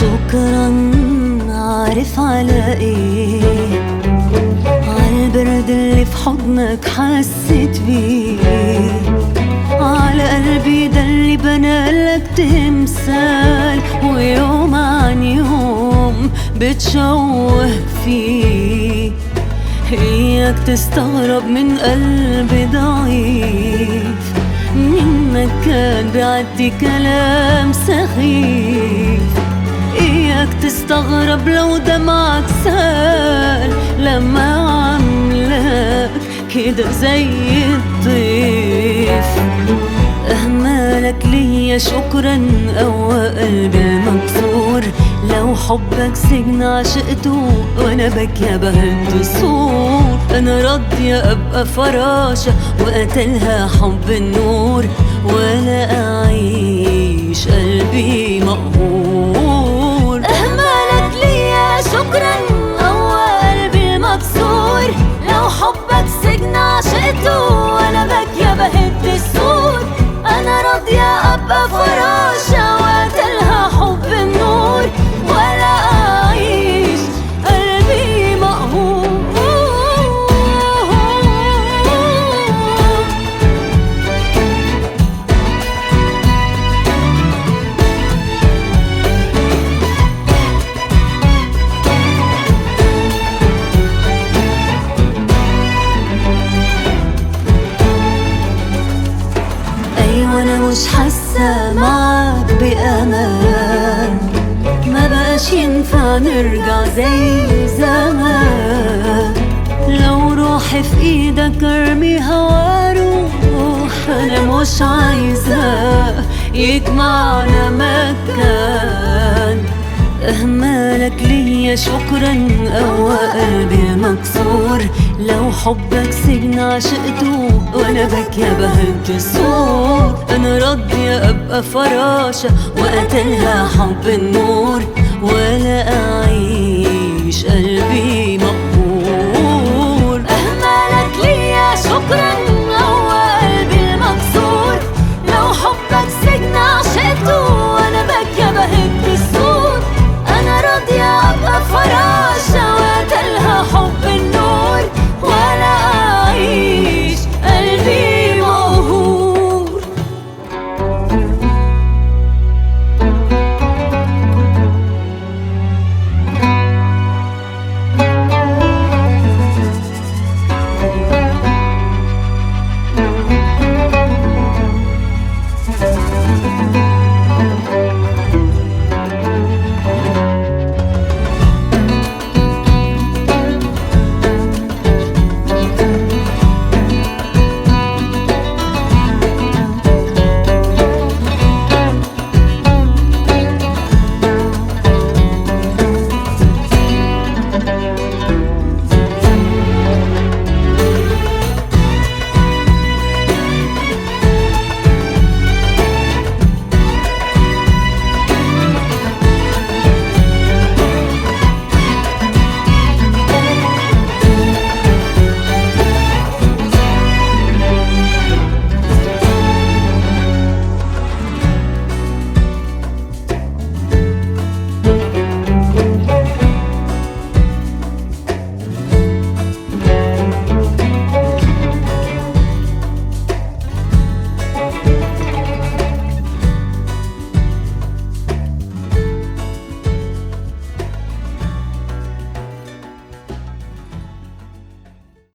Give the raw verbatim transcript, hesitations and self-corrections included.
شكرا، عارف على ايه؟ عالبرد اللي في حضنك حسيت بيه، على قلبي ده اللي بنالك تمثال، ويوم عن يوم بتشوه فيه. اياك تستغرب من قلبي ضعيف، منك كان بيعدي كلام سخيف. اياك تستغرب لو دمعك سال لما عملك كده زي الضيف. اهمالك ليا شكرا قوى قلبي المكسور، لو حبك سجن عشقته وانا بكيا بهد السور. انا راضية ابقى فراشة وقتلها حب النور، ولا اعيش قلبي مقهور. اهمالك ليا شكرا قوى قلبي المكسور، لو حبك سجن عشقته وانا بكيا بهد السور. انا راضية ابقى فراشة وقتلها حب النور، ولا اعيش قلبي مقهور. وانا مش حاسة معاك بأمان، ما بقاش ينفع نرجع زي زمان. لو روحي في ايدك ارميها واروح، انا مش عايزة يجمعنا مكان. اهمالك ليا شكرا قوى قلبي مكسور، لو حبك سجن عشقته وانا بكيا بهد السور. انا راضية ابقى فراشة وقتلها حب النور، ولا اعيش قلبي